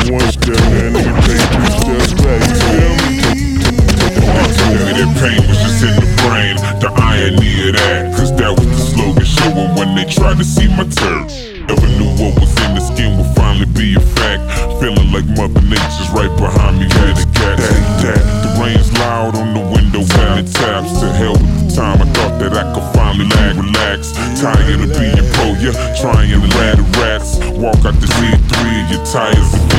one step, man, nigga take 2 steps back, you feel me? Nigga, that pain was just in the brain, the irony of that. Cause that was the slogan showing when they tried to see my turf. Never knew what was in the skin would finally be a fact. Feeling like Mother Nature's right behind me, had a cat. The rain's loud on the window when it taps. To hell with the time, I thought that I could finally relax. Tired of being pro, yeah, trying to ladder rats. Walk out the Z3, your tires